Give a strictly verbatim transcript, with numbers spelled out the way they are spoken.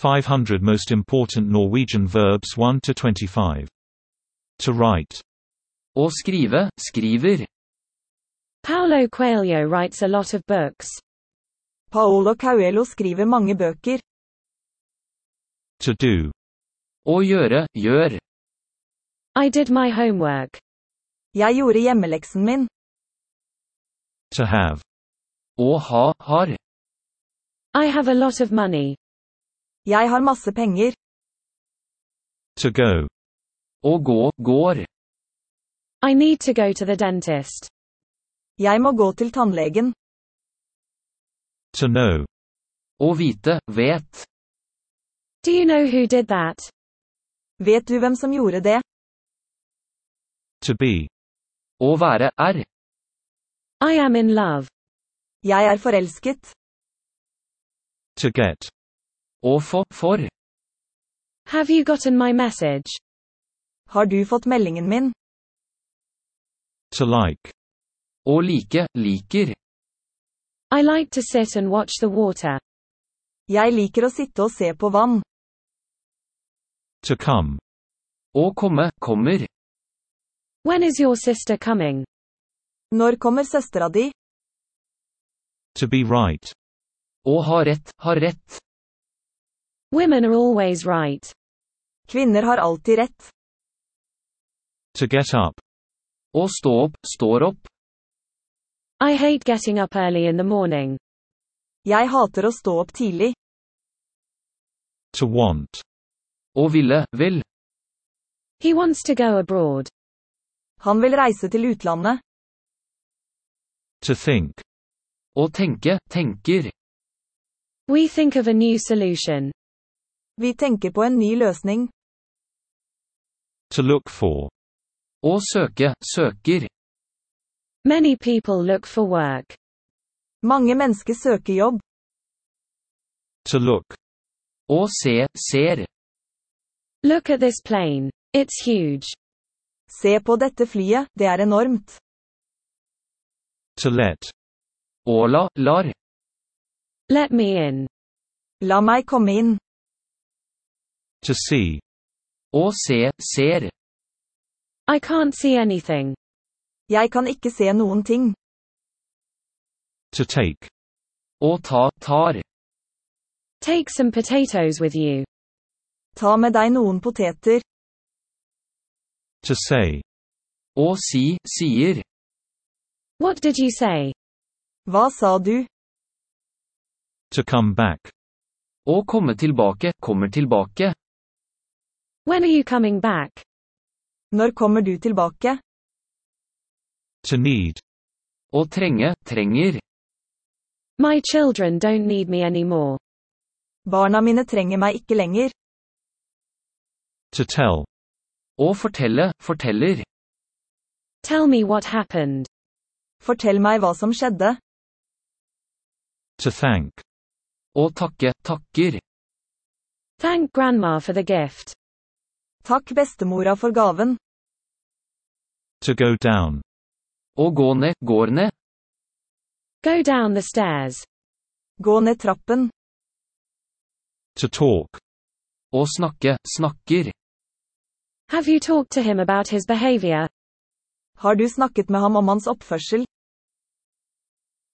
five hundred Most Important Norwegian Verbs one to twenty-five. To write. Å skrive, skriver. Paulo Coelho writes a lot of books. Paulo Coelho skriver mange bøker. To do. Å gjøre, gjør. I did my homework. Jeg gjorde hjemmeleksen min. To have. Å ha, har. I have a lot of money. Jeg har masse penger. To go. Å gå, går. I need to go to the dentist. Jeg må gå til tannlegen. To know. Å vite, vet. Do you know who did that? Vet du hvem som gjorde det? To be. Å være, er. I am in love. Jeg er forelsket. To get. Å få, for. Have you gotten my message? Har du fått meldingen min? To like. Å like, liker. I like to sit and watch the water. Jeg liker å sitte og se på vann. To come. Å komme, kommer. When is your sister coming? Når kommer søstera di? To be right. Å ha rett, har rett. Women are always right. Kvinner har alltid rett. To get up. Å stå opp, står opp. I hate getting up early in the morning. Jeg hater å stå opp tidlig. To want. Å ville, vil. He wants to go abroad. Han vil reise til utlandet. To think. Å tenke, tenker. We think of a new solution. Vi tenker på en ny løsning. To look for. Å søke, søker. Many people look for work. Mange mennesker søker jobb. To look. Å se, ser. Look at this plane. It's huge. Se på dette flyet, det er enormt. To let. Å la, lar. Let me in. La meg komme inn. To see. Å se, ser. I can't see anything. Jeg kan ikke se noen ting. To take. Å ta, tar. Take some potatoes with you. Ta med deg noen poteter. To say. Å si, sier. What did you say? Hva sa du? To come back. Å komme tilbake, kommer tilbake. When are you coming back? Når kommer du tilbake? To need. Å trenge, trenger. My children don't need me anymore. Barna mine trenger meg ikke lenger. To tell. Å fortelle, forteller. Tell me what happened. Fortell meg hva som skjedde. To thank. Å takke, takker. Thank Grandma for the gift. Takk bestemora for gaven. To go down. Å gå ned, går ned. Go down the stairs. Gå ned trappen. To talk. Å snakke, snakker. Have you talked to him about his behavior? Har du snakket med ham om hans oppførsel?